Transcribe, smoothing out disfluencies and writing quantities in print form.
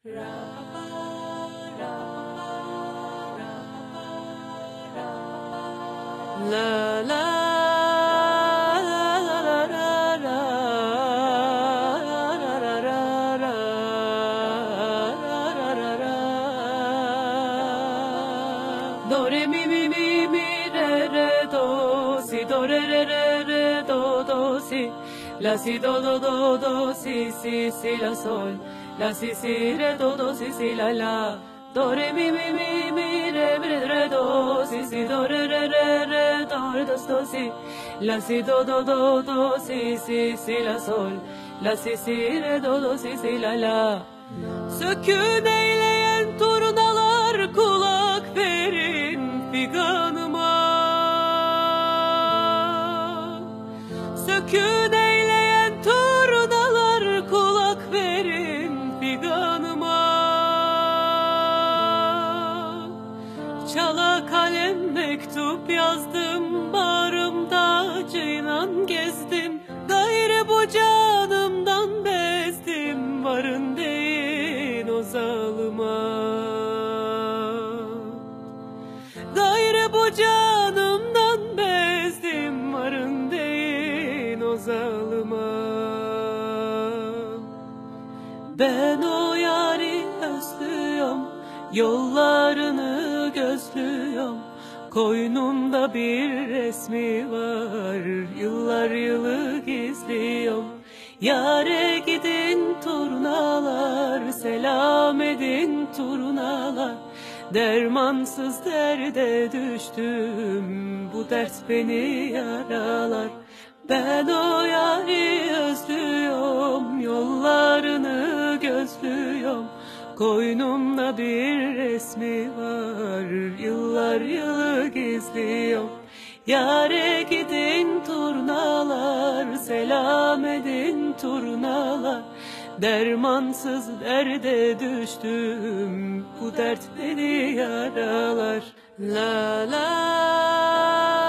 La la la la la la do re mi mi mi mi re re do si do re re re re do si la si do si si si la sol la si si re do si la la do re mi mi mi mi re do si do re re do si la si do si si la sol la si re do si la la sökün eyleyen turnalar kulak verin figanıma sökün eyleyen turnalar kulak verin figanıma çala kalem mektup yazdım bağrımda ceylan gezdim gayrı bu canımdan bezdim varın deyin o zalıma gayrı bu canımdan bezdim varın deyin o zalıma ben o yari özlüyorum yollarını gözlüyorum koynumda bir resmi var yıllar yılı gizliyorum yâre gidin turnalar selam edin turnalar dermansız derde düştüm bu dert beni yaralar ben o yâri özlüyorum yollarını gözlüyorum koynumda bir resmi var yıllar yılı gizliyorum yâre gidin turnalar selam edin turnalar dermansız derde düştüm bu dert beni yaralar la la